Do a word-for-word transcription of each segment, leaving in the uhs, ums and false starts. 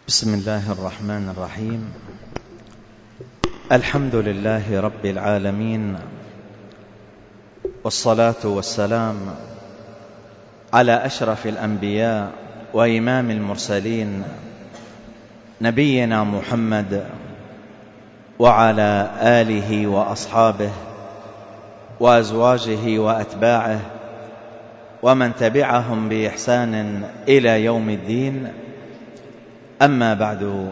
بسم الله الرحمن الرحيم. الحمد لله رب العالمين، والصلاة والسلام على أشرف الأنبياء وإمام المرسلين نبينا محمد وعلى آله وأصحابه وأزواجه وأتباعه ومن تبعهم بإحسان إلى يوم الدين. أما بعد،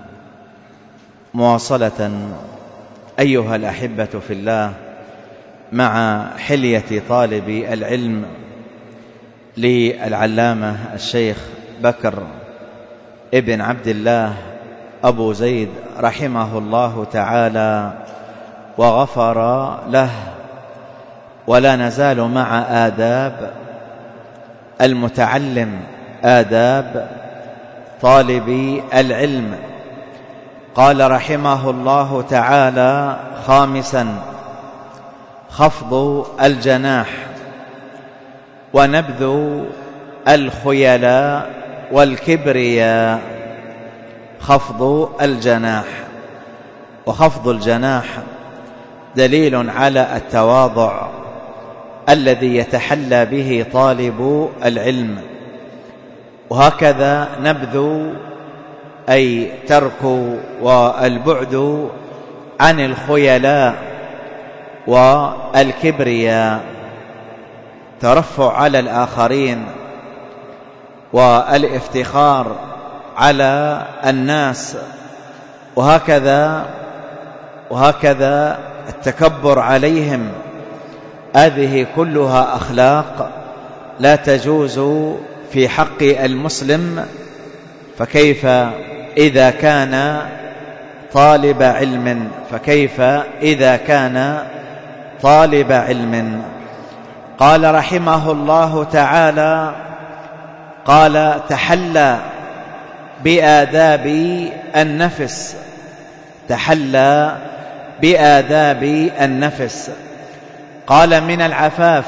مواصلة أيها الأحبة في الله مع حلية طالب العلم للعلامة الشيخ بكر ابن عبد الله أبو زيد رحمه الله تعالى وغفر له. ولا نزال مع آداب المتعلم، آداب طالب العلم. قال رحمه الله تعالى: خامسا، خفض الجناح ونبذ الخيلاء والكبرياء. خفض الجناح، وخفض الجناح دليل على التواضع الذي يتحلى به طالب العلم. وهكذا نبذ أي ترك والبعد عن الخيلاء والكبرياء، ترفع على الآخرين والافتخار على الناس، وهكذا وهكذا التكبر عليهم. هذه كلها أخلاق لا تجوز في حق المسلم، فكيف إذا كان طالب علم فكيف إذا كان طالب علم. قال رحمه الله تعالى: قال: تحلى بآداب النفس. تحلى بآداب النفس. قال: من العفاف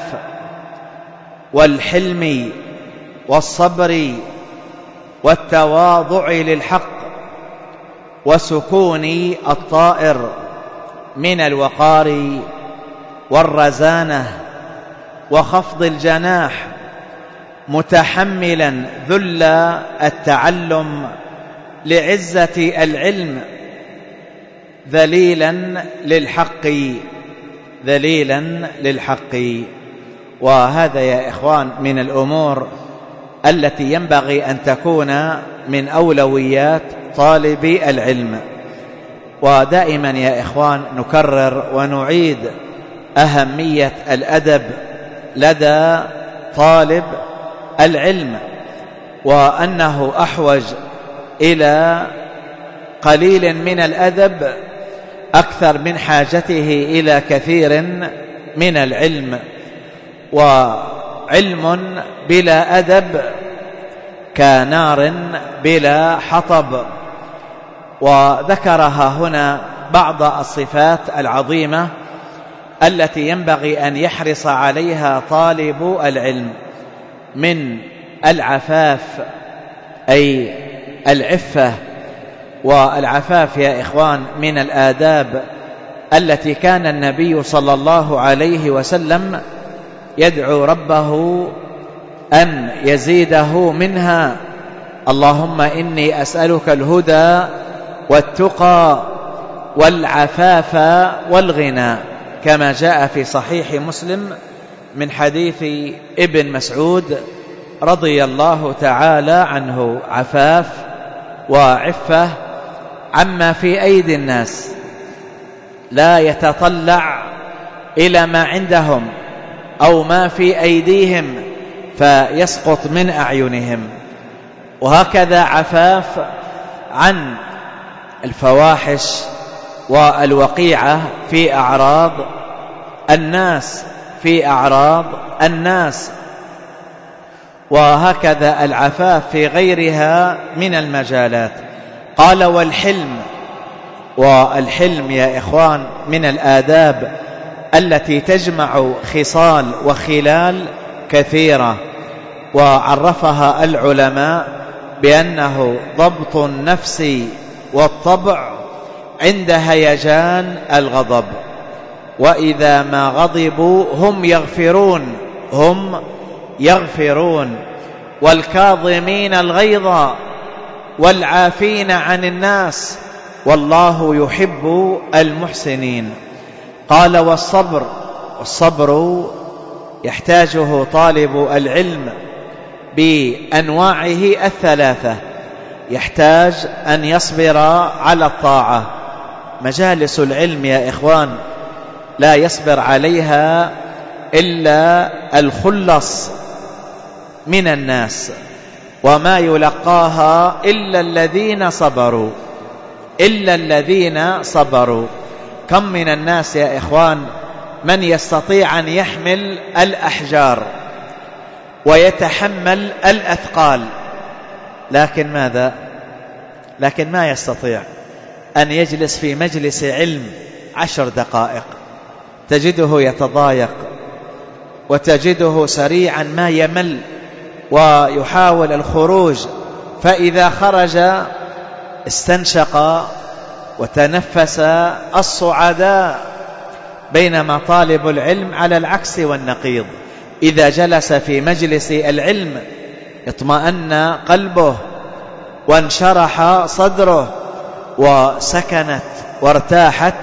والحلم والصبر والتواضع للحق وسكون الطائر، من الوقار والرزانة وخفض الجناح، متحملا ذل التعلم لعزة العلم، ذليلا للحق ذليلا للحق. وهذا يا إخوان من الأمور التي ينبغي أن تكون من أولويات طالب العلم. ودائما يا إخوان نكرر ونعيد أهمية الأدب لدى طالب العلم، وأنه أحوج إلى قليل من الأدب أكثر من حاجته إلى كثير من العلم. وعلم بلا أدب كنار بلا حطب. وذكرها هنا بعض الصفات العظيمة التي ينبغي أن يحرص عليها طالب العلم، من العفاف أي العفة. والعفاف يا إخوان من الآداب التي كان النبي صلى الله عليه وسلم يدعو ربه أن يزيده منها: اللهم إني أسألك الهدى والتقى والعفاف والغنى، كما جاء في صحيح مسلم من حديث ابن مسعود رضي الله تعالى عنه: عفاف وعفة عما في أيدي الناس، لا يتطلع إلى ما عندهم أو ما في أيديهم فيسقط من أعينهم. وهكذا عفاف عن الفواحش والوقيعة في أعراض الناس في أعراض الناس وهكذا العفاف في غيرها من المجالات. قال: والحلم. والحلم يا إخوان من الآداب التي تجمع خصال وخلال كثيرة، وعرفها العلماء بأنه ضبط النفس والطبع عند هيجان الغضب، وإذا ما غضبوا هم يغفرون هم يغفرون والكاظمين الغيظ والعافين عن الناس والله يحب المحسنين. قال والصبر والصبر يحتاجه طالب العلم بأنواعه الثلاثة، يحتاج أن يصبر على الطاعة. مجالس العلم يا إخوان لا يصبر عليها إلا الخلص من الناس، وما يلقاها إلا الذين صبروا إلا الذين صبروا. كم من الناس يا إخوان من يستطيع أن يحمل الأحجار ويتحمل الأثقال، لكن ماذا؟ لكن ما يستطيع أن يجلس في مجلس علم عشر دقائق، تجده يتضايق وتجده سريعا ما يمل ويحاول الخروج، فإذا خرج استنشق وتنفس الصعداء. بينما طالب العلم على العكس والنقيض، إذا جلس في مجلس العلم اطمأن قلبه وانشرح صدره وسكنت وارتاحت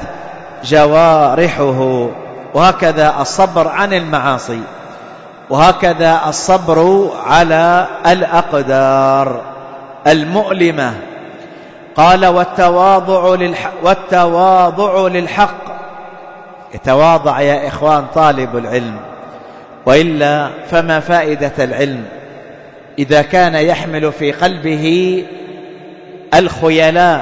جوارحه. وهكذا الصبر عن المعاصي، وهكذا الصبر على الأقدار المؤلمة. قال والتواضع للحق, والتواضع للحق يتواضع يا إخوان طالب العلم، وإلا فما فائدة العلم إذا كان يحمل في قلبه الخيلاء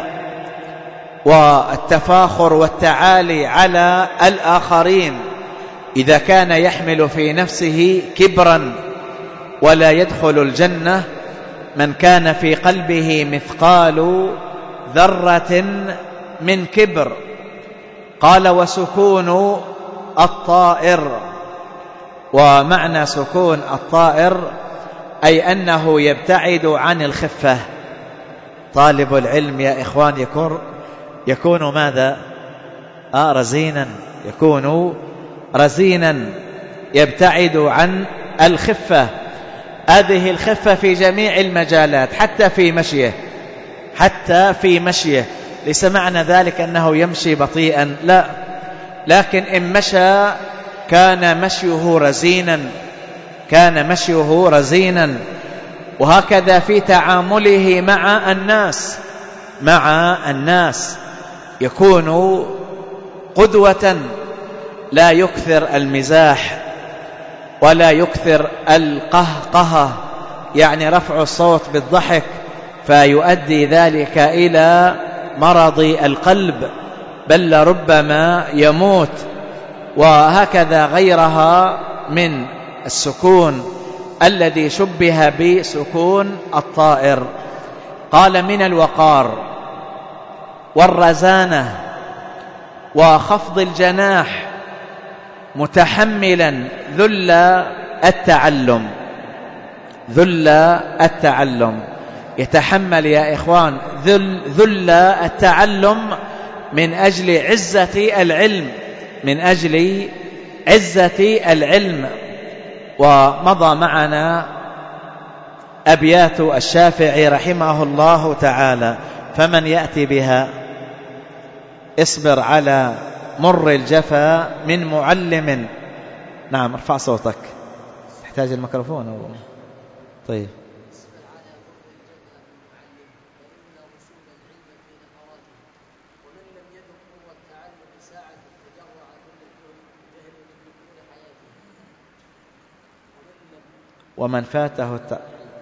والتفاخر والتعالي على الآخرين، إذا كان يحمل في نفسه كبرا. ولا يدخل الجنة من كان في قلبه مثقال ذرة من كبر. قال وسكون الطائر، ومعنى سكون الطائر أي أنه يبتعد عن الخفة. طالب العلم يا إخوان يكون يكون ماذا؟ آه رزينا، يكون رزينا يبتعد عن الخفة. هذه الخفة في جميع المجالات، حتى في مشيه حتى في مشيه ليس معنى ذلك أنه يمشي بطيئا، لا، لكن إن مشى كان مشيه رزينا كان مشيه رزينا. وهكذا في تعامله مع الناس مع الناس يكون قدوة، لا يكثر المزاح ولا يكثر القهقهة، يعني رفع الصوت بالضحك، فيؤدي ذلك إلى مرض القلب، بل ربما يموت. وهكذا غيرها من السكون الذي شبه بسكون الطائر. قال من الوقار والرزانة وخفض الجناح متحملا ذل التعلم ذل التعلم يتحمل يا إخوان ذل, ذل التعلم من أجل عزة العلم من أجل عزة العلم. ومضى معنا أبيات الشافعي رحمه الله تعالى، فمن يأتي بها اصبر على مر الجفا من معلم. نعم ارفع صوتك، تحتاج الميكروفون أو... طيب. ومن فاته الت...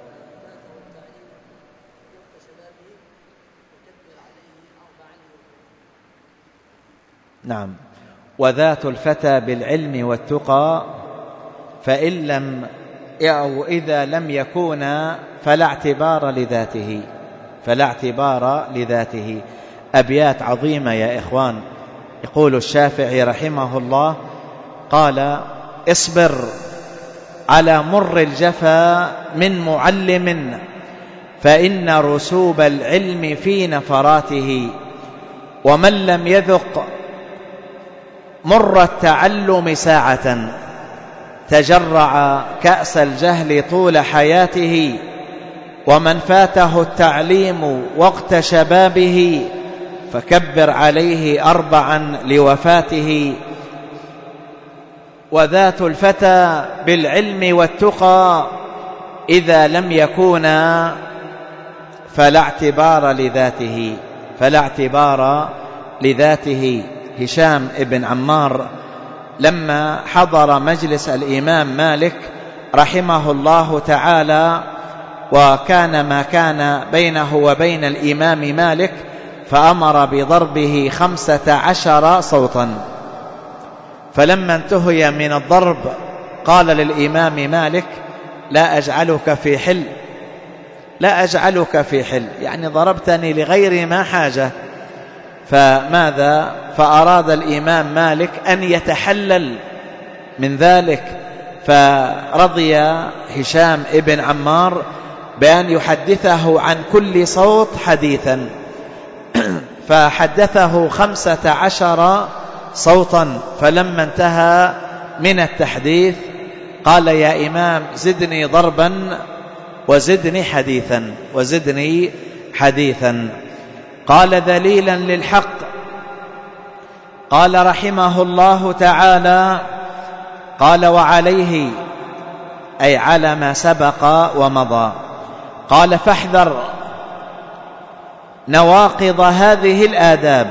نعم. وذات الفتى بالعلم والتقى فإن لم أو إذا لم يكونا فلا اعتبار لذاته فلا اعتبار لذاته. أبيات عظيمة يا إخوان. يقول الشافعي رحمه الله، قال اصبر على مر الجفا من معلم فإن رسوب العلم في نفراته، ومن لم يذق مر التعلم ساعة تجرع كأس الجهل طول حياته، ومن فاته التعليم وقت شبابه فكبر عليه أربعا لوفاته. وذات الفتى بالعلم والتقى إذا لم يكونا فلا اعتبار لذاته فلا اعتبار لذاته. هشام ابن عمار لما حضر مجلس الإمام مالك رحمه الله تعالى، وكان ما كان بينه وبين الإمام مالك، فأمر بضربه خمسة عشر صوتا، فلما انتهي من الضرب قال للإمام مالك: لا أجعلك في حل لا أجعلك في حل يعني ضربتني لغير ما حاجة. فماذا؟ فأراد الإمام مالك أن يتحلل من ذلك، فرضي هشام ابن عمار بأن يحدثه عن كل صوت حديثا، فحدثه خمسة عشر صوتا. فلما انتهى من التحديث قال: يا إمام زدني ضربا وزدني حديثا وزدني حديثا. قال ذليلا للحق، قال رحمه الله تعالى: قال وعليه، أي على ما سبق ومضى، قال: فاحذر نواقض هذه الآداب،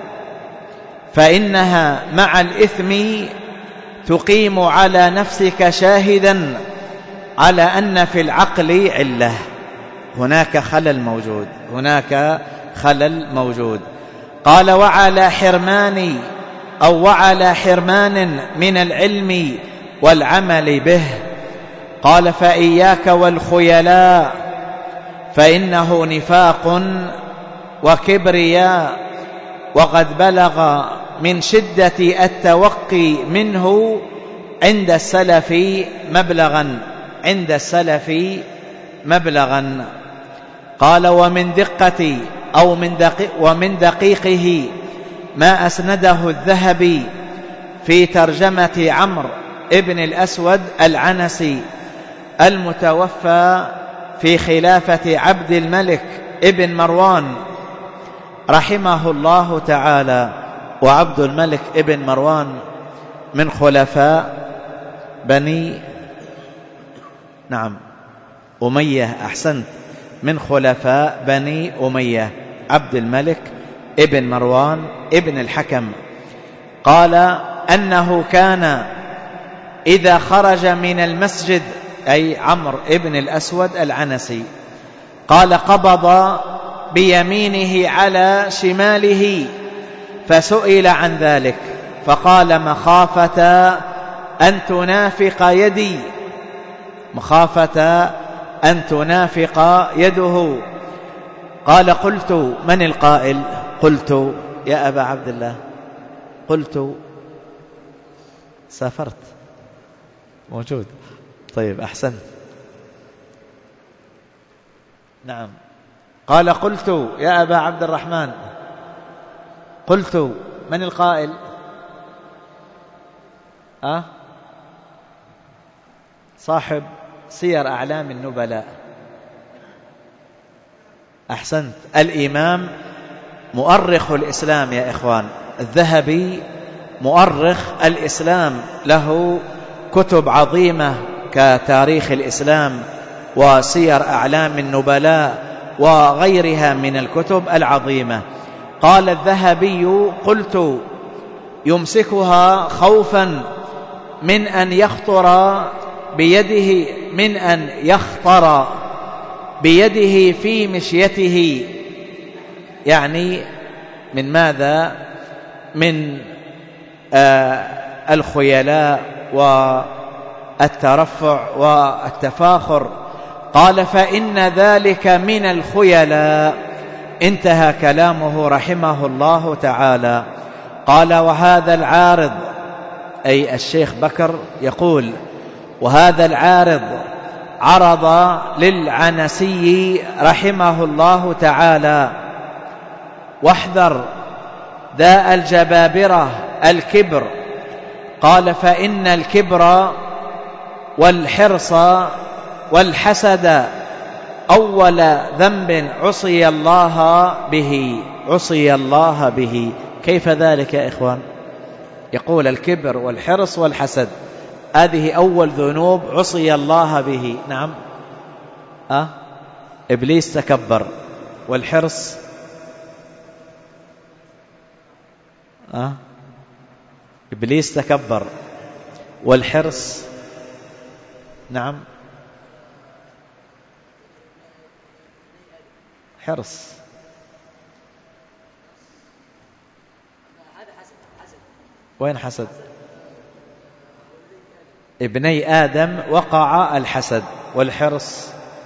فإنها مع الإثم تقيم على نفسك شاهدا على أن في العقل علة. هناك خلل موجود هناك خلل موجود قال: وعلى حرمان أو وعلى حرمان من العلم والعمل به. قال: فإياك والخيلاء، فإنه نفاق وكبرياء، وقد بلغ من شدة التوقي منه عند السلف مبلغا عند السلف مبلغا. قال: ومن دقة أو من دقيق ومن دقيقه ما أسنده الذهبي في ترجمة عمرو ابن الأسود العنسي المتوفى في خلافة عبد الملك ابن مروان رحمه الله تعالى. وعبد الملك ابن مروان من خلفاء بني نعم أمية أحسنت من خلفاء بني أمية عبد الملك ابن مروان ابن الحكم. قال أنه كان إذا خرج من المسجد، أي عمرو ابن الأسود العنسي، قال قبض بيمينه على شماله، فسئل عن ذلك فقال: مخافة أن تنافق يدي مخافة أن تنافق يده. قال: قلت: من القائل؟ قلت: يا أبا عبد الله. قلت: سافرت موجود. طيب أحسنت. نعم. قال: قلت يا أبا عبد الرحمن. قلت: من القائل؟ أه؟ صاحب سير أعلام النبلاء. أحسنت. الإمام مؤرخ الإسلام يا إخوان، الذهبي مؤرخ الإسلام، له كتب عظيمة كتاريخ الإسلام وسير أعلام النبلاء وغيرها من الكتب العظيمة. قال الذهبي: قلت: يمسكها خوفا من أن يخطر بيده من أن يخطر بيده في مشيته، يعني من ماذا؟ من آه الخيلاء والترفع والتفاخر. قال: فإن ذلك من الخيلاء. انتهى كلامه رحمه الله تعالى. قال: وهذا العارض، أي الشيخ بكر يقول: وهذا العارض عرض للعنسي رحمه الله تعالى: واحذر داء الجبابرة الكبر. قال: فإن الكبر والحرص والحسد أول ذنب عصي الله به عصي الله به. كيف ذلك يا إخوان؟ يقول: الكبر والحرص والحسد هذه أول ذنوب عصي الله به. نعم. أه؟ إبليس تكبر، والحرص أه؟ إبليس تكبر، والحرص نعم حرص. وين حسد؟ ابني آدم وقع الحسد والحرص.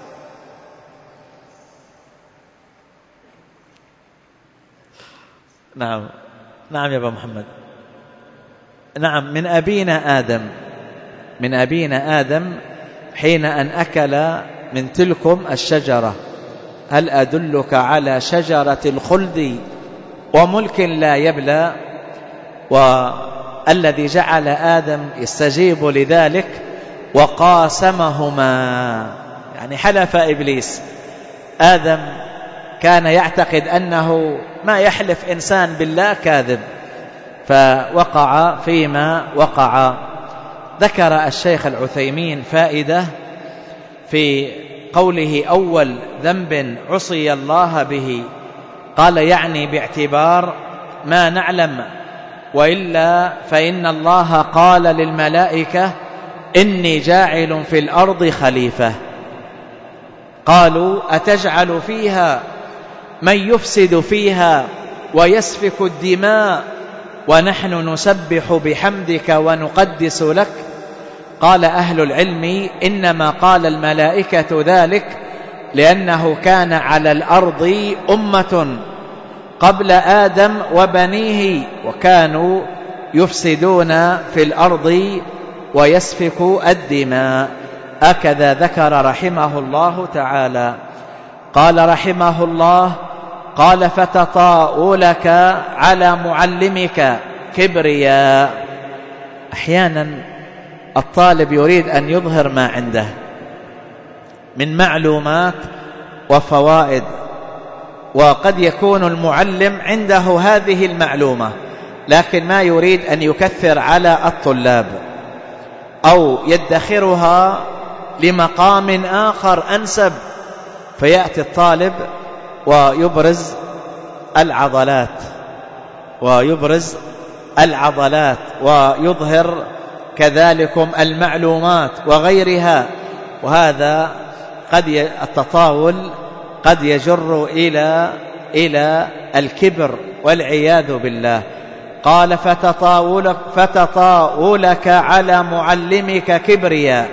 نعم نعم يا أبا محمد. نعم، من أبينا آدم من أبينا آدم حين أن أكل من تلكم الشجرة: هل أدلك على شجرة الخلد وملك لا يبلى؟ والذي جعل آدم يستجيب لذلك وقاسمهما، يعني حلف إبليس. آدم كان يعتقد أنه ما يحلف إنسان بالله كاذب، فوقع فيما وقع. ذكر الشيخ العثيمين فائدة في قوله: أول ذنب عصي الله به. قال: يعني باعتبار ما نعلم، وإلا فإن الله قال للملائكة: إني جاعل في الأرض خليفة. قالوا: أتجعل فيها من يفسد فيها ويسفك الدماء ونحن نسبح بحمدك ونقدس لك؟ قال أهل العلم: إنما قال الملائكة ذلك لأنه كان على الأرض أمة قبل آدم وبنيه، وكانوا يفسدون في الأرض ويسفك الدماء. هكذا ذكر رحمه الله تعالى. قال رحمه الله: قال: فتطاولك على معلمك كبرياء. أحيانا الطالب يريد أن يظهر ما عنده من معلومات وفوائد، وقد يكون المعلم عنده هذه المعلومة لكن ما يريد أن يكثر على الطلاب، أو يدخرها لمقام آخر أنسب، فيأتي الطالب ويبرز العضلات ويبرز العضلات ويظهر كذلكم المعلومات وغيرها، وهذا قد التطاول قد يجر إلى إلى الكبر والعياذ بالله. قال: فتطاولك, فتطاولك على معلمك كبرياء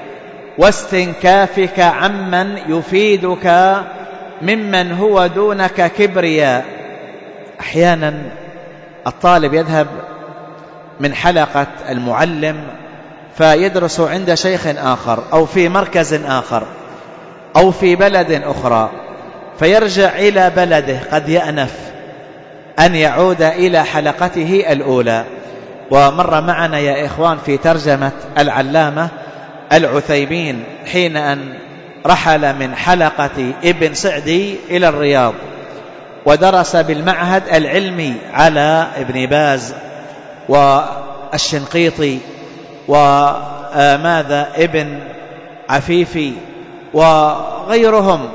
واستنكافك عمن يفيدك ممن هو دونك كبرياء. أحيانا الطالب يذهب من حلقة المعلم فيدرس عند شيخ آخر أو في مركز آخر أو في بلد أخرى، فيرجع إلى بلده قد يأنف أن يعود إلى حلقته الأولى. ومر معنا يا إخوان في ترجمة العلامة العثيمين حين أن رحل من حلقة ابن سعدي إلى الرياض ودرس بالمعهد العلمي على ابن باز والشنقيطي وماذا ابن عفيفي وغيرهم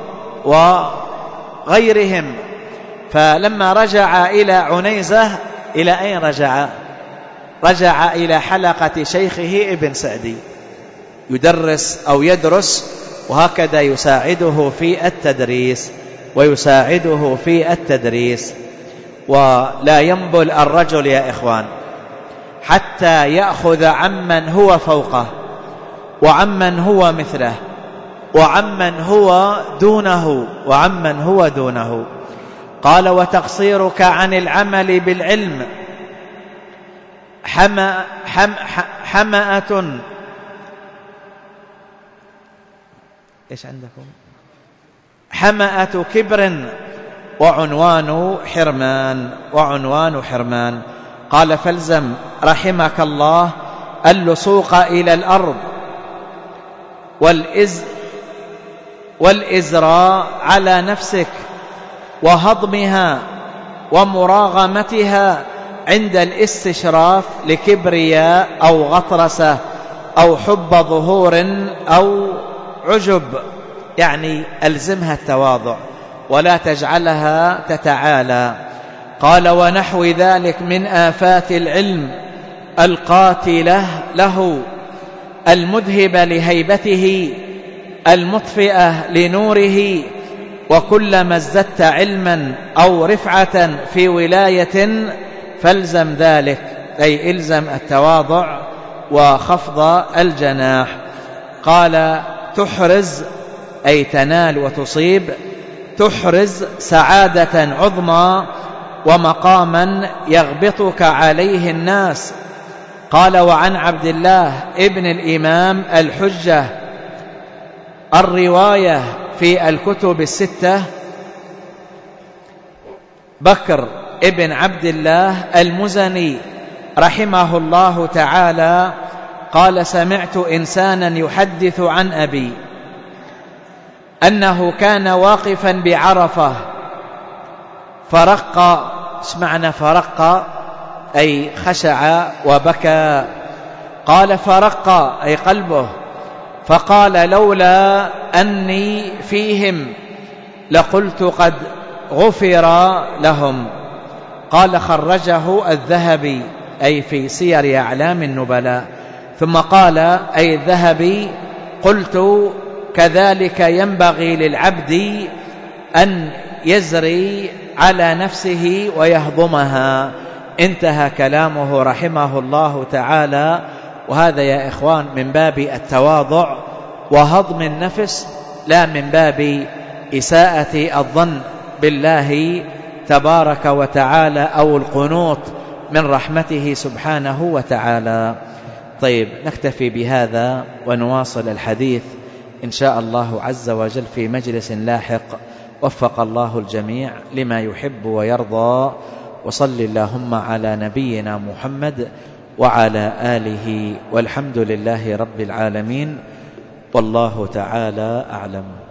وغيرهم. فلما رجع إلى عنيزة، إلى أين رجع؟ رجع إلى حلقة شيخه ابن سعدي يدرس أو يدرس، وهكذا يساعده في التدريس ويساعده في التدريس. ولا ينبل الرجل يا إخوان حتى يأخذ عمن هو فوقه وعمن هو مثله وعمن هو دونه وعمن هو دونه. قال: وتقصيرك عن العمل بالعلم حمأة حم حمأة إيش عندكم؟ حمأة كبر وعنوان حرمان وعنوان حرمان. قال فالزم رحمك الله اللصوق إلى الأرض والإز والإزراء على نفسك وهضمها ومراغمتها عند الاستشراف لكبرياء أو غطرسة أو حب ظهور أو عجب، يعني ألزمها التواضع ولا تجعلها تتعالى. قال ونحو ذلك من آفات العلم القاتلة له المذهبة لهيبته المطفئة لنوره، وكلما ازددت علما أو رفعة في ولاية فالزم ذلك، أي إلزم التواضع وخفض الجناح. قال تحرز أي تنال وتصيب، تحرز سعادة عظمى ومقاما يغبطك عليه الناس. قال وعن عبد الله ابن الإمام الحجة الرواية في الكتب الستة بكر ابن عبد الله المزني رحمه الله تعالى قال سمعت إنسانا يحدث عن أبي أنه كان واقفا بعرفة فرق، اسمعنا فرق أي خشع وبكى. قال فرق أي قلبه، فقال لولا أني فيهم لقلت قد غفر لهم. قال خرجه الذهبي أي في سير أعلام النبلاء. ثم قال أي الذهبي قلت كذلك ينبغي للعبد أن يزري على نفسه ويهضمها. انتهى كلامه رحمه الله تعالى. وهذا يا إخوان من باب التواضع وهضم النفس، لا من باب إساءة الظن بالله تبارك وتعالى أو القنوط من رحمته سبحانه وتعالى. طيب نكتفي بهذا ونواصل الحديث إن شاء الله عز وجل في مجلس لاحق. وفق الله الجميع لما يحب ويرضى. وصل اللهم على نبينا محمد وعلى آله، والحمد لله رب العالمين، والله تعالى أعلم.